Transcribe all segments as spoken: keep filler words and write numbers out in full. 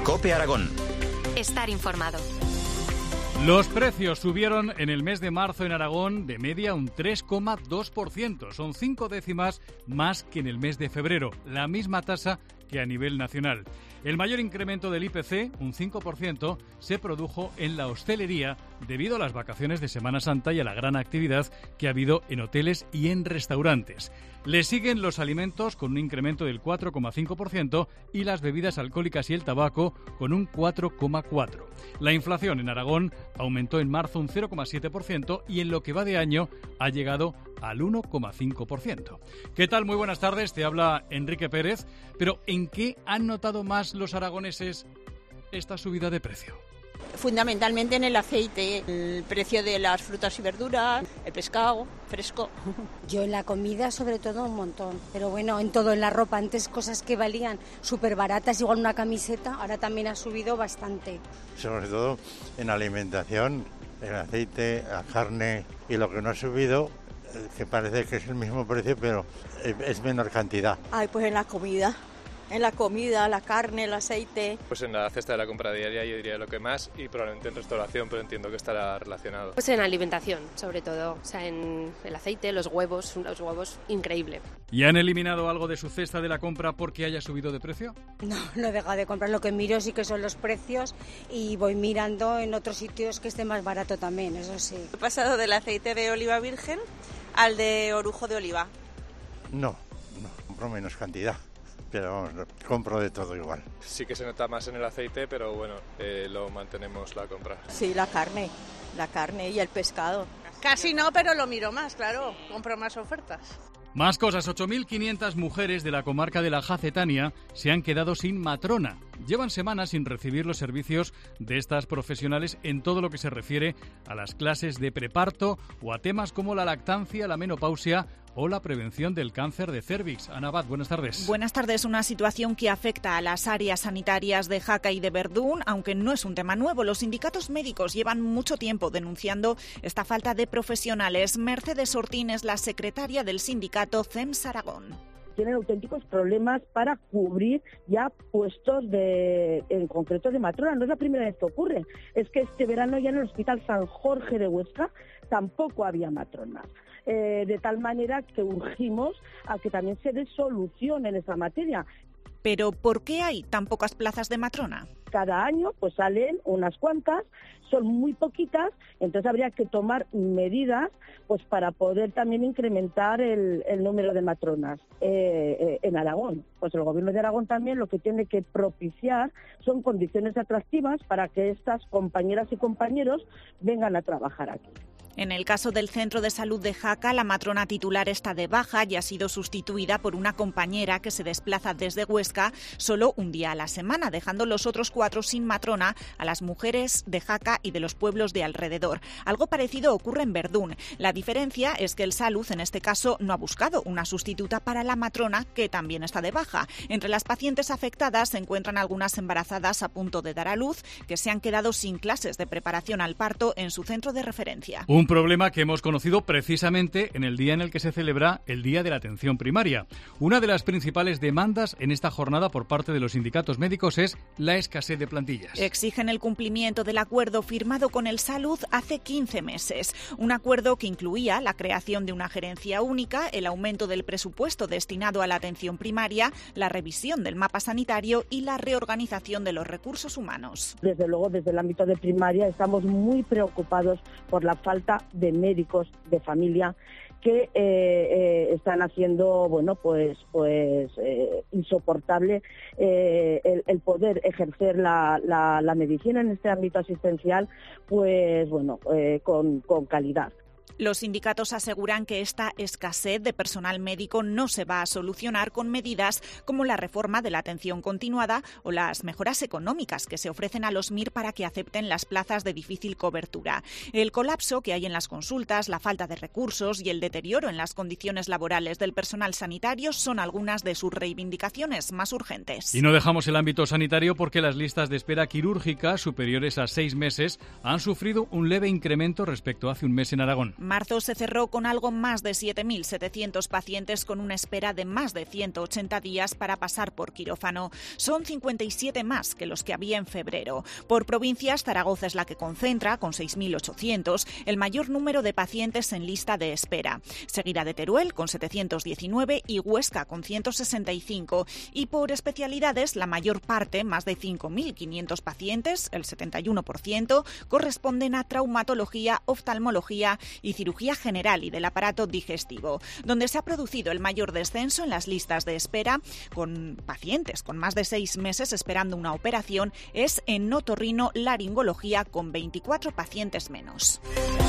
COPE Aragón. Estar informado. Los precios subieron en el mes de marzo en Aragón de media un tres coma dos por ciento. Son cinco décimas más que en el mes de febrero, la misma tasa que a nivel nacional. El mayor incremento del I P C, un cinco por ciento, se produjo en la hostelería debido a las vacaciones de Semana Santa y a la gran actividad que ha habido en hoteles y en restaurantes. Le siguen los alimentos con un incremento del cuatro coma cinco por ciento y las bebidas alcohólicas y el tabaco con un cuatro coma cuatro por ciento. La inflación en Aragón aumentó en marzo un cero coma siete por ciento y en lo que va de año ha llegado al uno coma cinco por ciento. ¿Qué tal? Muy buenas tardes, te habla Enrique Pérez. Pero ¿en qué han notado más los aragoneses esta subida de precio? Fundamentalmente en el aceite, el precio de las frutas y verduras, el pescado fresco. Yo en la comida sobre todo un montón, pero bueno, en todo, en la ropa, antes cosas que valían súper baratas, igual una camiseta, ahora también ha subido bastante. Sobre todo en alimentación, el aceite, la carne y lo que no ha subido, que parece que es el mismo precio, pero es menor cantidad. Ay, pues en la comida. En la comida, la carne, el aceite. Pues en la cesta de la compra diaria yo diría lo que más y probablemente en restauración, pero entiendo que estará relacionado. Pues en alimentación, sobre todo, o sea, en el aceite, los huevos, los huevos, increíble. ¿Y han eliminado algo de su cesta de la compra porque haya subido de precio? No, no he dejado de comprar, lo que miro sí que son los precios y voy mirando en otros sitios que esté más barato también, eso sí. He pasado del aceite de oliva virgen al de orujo de oliva. No, no, compro menos cantidad. Pero vamos, compro de todo igual. Sí que se nota más en el aceite, pero bueno, eh, lo mantenemos la compra. Sí, la carne, la carne y el pescado. Casi no, pero lo miro más, claro, compro más ofertas. Más cosas, ocho mil quinientas mujeres de la comarca de la Jacetania se han quedado sin matrona. Llevan semanas sin recibir los servicios de estas profesionales en todo lo que se refiere a las clases de preparto o a temas como la lactancia, la menopausia o la prevención del cáncer de cérvix. Ana Abad, buenas tardes. Buenas tardes. Una situación que afecta a las áreas sanitarias de Jaca y de Verdún, aunque no es un tema nuevo. Los sindicatos médicos llevan mucho tiempo denunciando esta falta de profesionales. Mercedes Ortín es la secretaria del sindicato C E M S Aragón. Tienen auténticos problemas para cubrir ya puestos de, en concreto de matrona. No es la primera vez que ocurre. Es que este verano ya en el Hospital San Jorge de Huesca tampoco había matronas. Eh, de tal manera que urgimos a que también se dé solución en esa materia. ¿Pero por qué hay tan pocas plazas de matrona? Cada año pues salen unas cuantas, son muy poquitas, entonces habría que tomar medidas pues para poder también incrementar el, el número de matronas eh, eh, en Aragón. Pues el Gobierno de Aragón también lo que tiene que propiciar son condiciones atractivas para que estas compañeras y compañeros vengan a trabajar aquí. En el caso del Centro de Salud de Jaca, la matrona titular está de baja y ha sido sustituida por una compañera que se desplaza desde Huesca solo un día a la semana, dejando los otros cuatro sin matrona a las mujeres de Jaca y de los pueblos de alrededor. Algo parecido ocurre en Verdún. La diferencia es que el Salud, en este caso, no ha buscado una sustituta para la matrona, que también está de baja. Entre las pacientes afectadas se encuentran algunas embarazadas a punto de dar a luz que se han quedado sin clases de preparación al parto en su centro de referencia. Un problema que hemos conocido precisamente en el día en el que se celebra el Día de la Atención Primaria. Una de las principales demandas en esta jornada por parte de los sindicatos médicos es la escasez de plantillas. Exigen el cumplimiento del acuerdo firmado con el Salud hace quince meses. Un acuerdo que incluía la creación de una gerencia única, el aumento del presupuesto destinado a la atención primaria, la revisión del mapa sanitario y la reorganización de los recursos humanos. Desde luego, desde el ámbito de primaria estamos muy preocupados por la falta de médicos de familia que eh, eh, están haciendo, bueno, pues, pues eh, insoportable eh, el, el poder ejercer la, la, la medicina en este ámbito asistencial, pues, bueno, eh, con, con calidad. Los sindicatos aseguran que esta escasez de personal médico no se va a solucionar con medidas como la reforma de la atención continuada o las mejoras económicas que se ofrecen a los M I R para que acepten las plazas de difícil cobertura. El colapso que hay en las consultas, la falta de recursos y el deterioro en las condiciones laborales del personal sanitario son algunas de sus reivindicaciones más urgentes. Y no dejamos el ámbito sanitario porque las listas de espera quirúrgica superiores a seis meses han sufrido un leve incremento respecto a hace un mes en Aragón. marzo se cerró con algo más de siete mil setecientos pacientes con una espera de más de ciento ochenta días para pasar por quirófano. Son cincuenta y siete más que los que había en febrero. Por provincias, Zaragoza es la que concentra, con seis mil ochocientos, el mayor número de pacientes en lista de espera. Seguida de Teruel, con setecientos diecinueve, y Huesca, con ciento sesenta y cinco. Y por especialidades, la mayor parte, más de cinco mil quinientos pacientes, el setenta y uno por ciento, corresponden a traumatología, oftalmología y cirugía general y del aparato digestivo, donde se ha producido el mayor descenso en las listas de espera con pacientes con más de seis meses esperando una operación es en otorrino-laringología, con veinticuatro pacientes menos.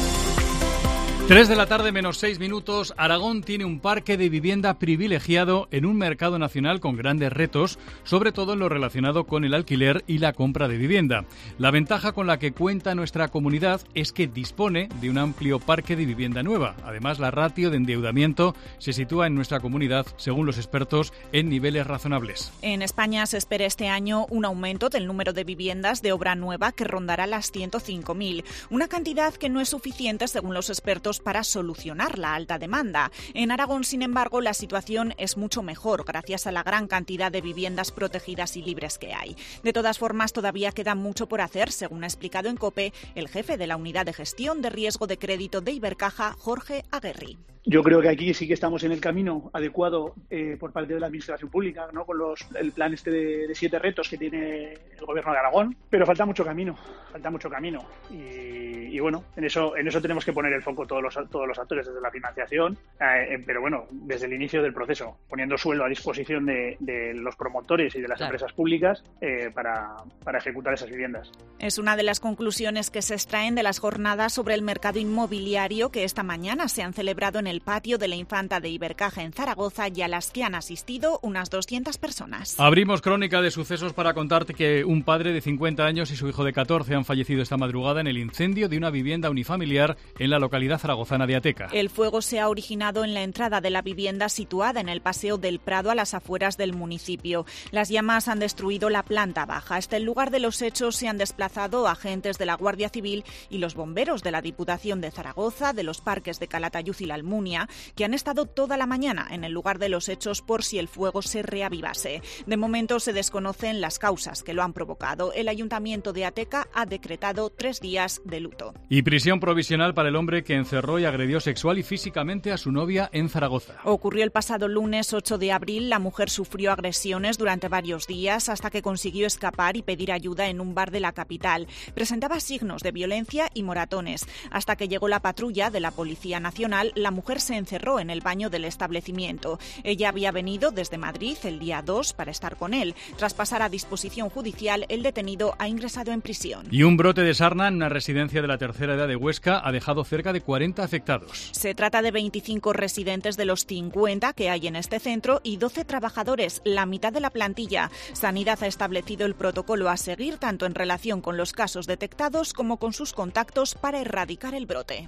tres de la tarde menos seis minutos. Aragón tiene un parque de vivienda privilegiado en un mercado nacional con grandes retos, sobre todo en lo relacionado con el alquiler y la compra de vivienda. La ventaja con la que cuenta nuestra comunidad es que dispone de un amplio parque de vivienda nueva. Además, la ratio de endeudamiento se sitúa en nuestra comunidad, según los expertos, en niveles razonables. En España se espera este año un aumento del número de viviendas de obra nueva que rondará las ciento cinco mil, una cantidad que no es suficiente, según los expertos, para solucionar la alta demanda. En Aragón, sin embargo, la situación es mucho mejor gracias a la gran cantidad de viviendas protegidas y libres que hay. De todas formas, todavía queda mucho por hacer, según ha explicado en COPE el jefe de la Unidad de Gestión de Riesgo de Crédito de Ibercaja, Jorge Aguerri. Yo creo que aquí sí que estamos en el camino adecuado eh, por parte de la Administración Pública, ¿no? Con los, el plan este de, de siete retos que tiene el Gobierno de Aragón, pero falta mucho camino, falta mucho camino y, y bueno, en eso en eso tenemos que poner el foco todos los todos los actores, desde la financiación, eh, pero bueno, desde el inicio del proceso, poniendo sueldo a disposición de, de los promotores y de las claro. empresas públicas eh, para, para ejecutar esas viviendas. Es una de las conclusiones que se extraen de las jornadas sobre el mercado inmobiliario que esta mañana se han celebrado en el patio de la Infanta de Ibercaja en Zaragoza y a las que han asistido unas doscientas personas. Abrimos crónica de sucesos para contarte que un padre de cincuenta años y su hijo de catorce han fallecido esta madrugada en el incendio de una vivienda unifamiliar en la localidad zaragozana de Ateca. El fuego se ha originado en la entrada de la vivienda situada en el Paseo del Prado, a las afueras del municipio. Las llamas han destruido la planta baja. Hasta el lugar de los hechos se han desplazado agentes de la Guardia Civil y los bomberos de la Diputación de Zaragoza, de los parques de Calatayud y La Almunia, que han estado toda la mañana en el lugar de los hechos por si el fuego se reavivase. De momento se desconocen las causas que lo han provocado. El Ayuntamiento de Ateca ha decretado tres días de luto. Y prisión provisional para el hombre que encerró y agredió sexual y físicamente a su novia en Zaragoza. Ocurrió el pasado lunes ocho de abril. La mujer sufrió agresiones durante varios días hasta que consiguió escapar y pedir ayuda en un bar de la capital. Presentaba signos de violencia y moratones. Hasta que llegó la patrulla de la Policía Nacional, la mujer se encerró en el baño del establecimiento. Ella había venido desde Madrid el día dos para estar con él. Tras pasar a disposición judicial, el detenido ha ingresado en prisión. Y un brote de sarna en una residencia de la tercera edad de Huesca ha dejado cerca de cuarenta afectados. Se trata de veinticinco residentes de los cincuenta que hay en este centro y doce trabajadores, la mitad de la plantilla. Sanidad ha establecido el protocolo a seguir tanto en relación con los casos detectados como con sus contactos para erradicar el brote.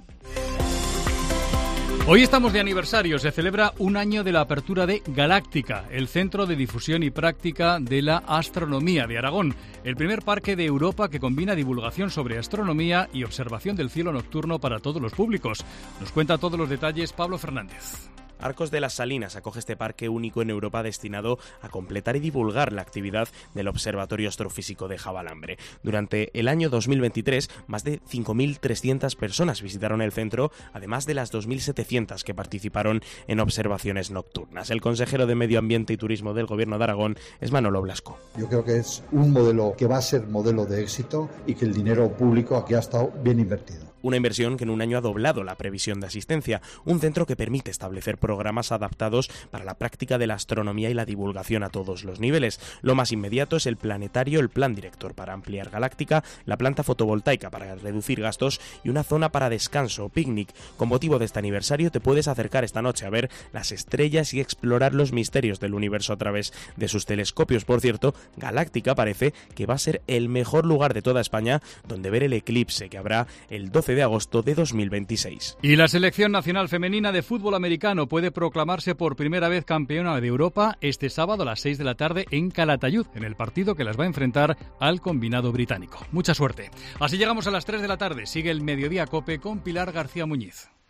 Hoy estamos de aniversario, se celebra un año de la apertura de Galáctica, el Centro de Difusión y Práctica de la Astronomía de Aragón, el primer parque de Europa que combina divulgación sobre astronomía y observación del cielo nocturno para todos los públicos. Nos cuenta todos los detalles Pablo Fernández. Arcos de las Salinas acoge este parque único en Europa destinado a completar y divulgar la actividad del Observatorio Astrofísico de Javalambre. Durante el año dos mil veintitrés, más de cinco mil trescientas personas visitaron el centro, además de las dos mil setecientas que participaron en observaciones nocturnas. El consejero de Medio Ambiente y Turismo del Gobierno de Aragón es Manolo Blasco. Yo creo que es un modelo que va a ser modelo de éxito y que el dinero público aquí ha estado bien invertido. Una inversión que en un año ha doblado la previsión de asistencia, un centro que permite establecer programas adaptados para la práctica de la astronomía y la divulgación a todos los niveles. Lo más inmediato es el planetario, el plan director para ampliar Galáctica, la planta fotovoltaica para reducir gastos y una zona para descanso o picnic. Con motivo de este aniversario te puedes acercar esta noche a ver las estrellas y explorar los misterios del universo a través de sus telescopios. Por cierto, Galáctica parece que va a ser el mejor lugar de toda España donde ver el eclipse que habrá el doce de agosto de dos mil veintiséis. Y la selección nacional femenina de fútbol americano puede proclamarse por primera vez campeona de Europa este sábado a las seis de la tarde en Calatayud, en el partido que las va a enfrentar al combinado británico. Mucha suerte. Así llegamos a las tres de la tarde. Sigue el Mediodía COPE con Pilar García Muñiz.